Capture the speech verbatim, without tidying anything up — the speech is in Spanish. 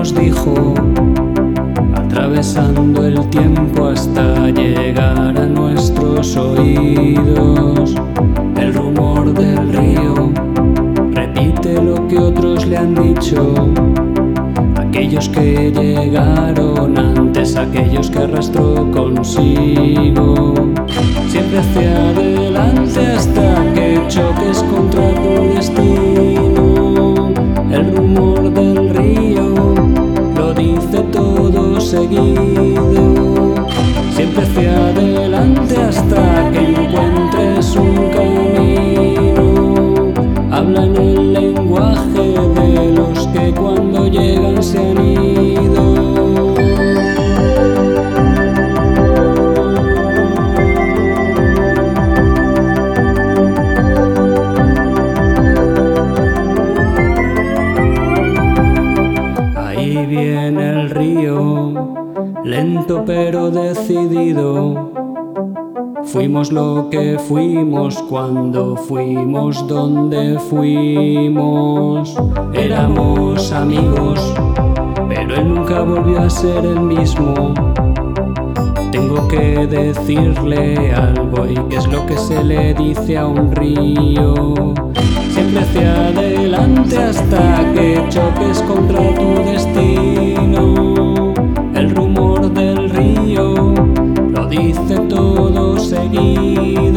nos dijo, atravesando el tiempo hasta llegar a nuestros oídos. El rumor del río repite lo que otros le han dicho, aquellos que llegaron antes, aquellos que arrastró consigo. Siempre hacia adelante hasta que choques contra tu destino. El rumor del río lo dice todo seguido. Siempre hacia adelante hasta que encuentres un camino. Habla en el lenguaje de los que cuando llegan se han ido. Ahí viene el río, lento pero decidido. Fuimos lo que fuimos cuando fuimos donde fuimos. Éramos amigos, pero él nunca volvió a ser el mismo. Tengo que decirle algo, y qué es lo que se le dice a un río. Siempre hacia adelante hasta que choques contra tu destino. El rumor del río lo dice todo seguido.